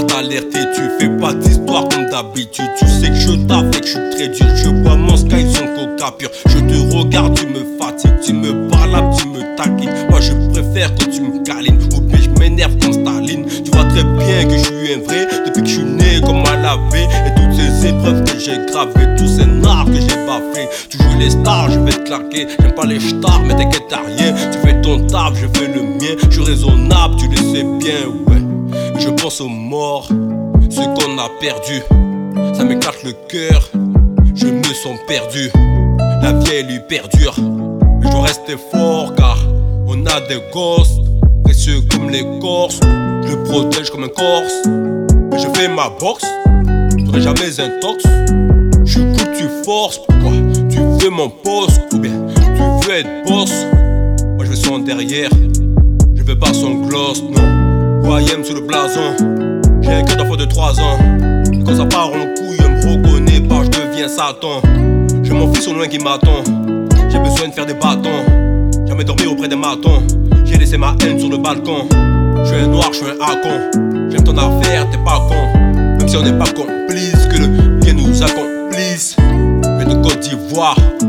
t'alerter, tu fais pas d'histoire comme d'habitude. Tu sais que je taffe et que je suis très dur. Je bois mon sky, son coca pur. Je te regarde, tu me fatigues. Tu me parles, tu me taquines. Moi je préfère quand tu me câlines. Ou bien je m'énerve comme Staline. Tu vois très bien que je suis un vrai depuis que je suis né comme à laver. Et toutes ces épreuves que j'ai gravées, tous ces nards que j'ai baffés. Tu joues les stars, je vais te claquer. J'aime pas les stars, mais t'inquiète t'as rien. Tu fais ton taf, je fais le mien. Je suis raisonnable, tu le sais bien, ouais. Je pense aux morts, ceux qu'on a perdus. Ça m'éclate le cœur, je me sens perdu. La vie elle lui perdure. Je dois rester fort car on a des gosses précieux comme les Corses. Je le protège comme un Corse. Et je fais ma boxe, je serai jamais un tox. Je suis cool, tu forces. Pourquoi tu veux mon poste? Ou bien tu veux être boss? Moi je vais son derrière, je veux pas son gloss, non. Royaume sous le blason, j'ai un cœur d'enfant de 3 ans. Et quand ça part en couille, elle me reconnaît pas, je deviens Satan. J'ai mon fils au loin qui m'attend, j'ai besoin de faire des bâtons. Jamais dormir auprès des matons, j'ai laissé ma haine sur le balcon. Je suis un noir, je suis un hacon. J'aime ton affaire, t'es pas con. Même si on n'est pas complice, que le bien nous accomplisse. Je viens de Côte d'Ivoire,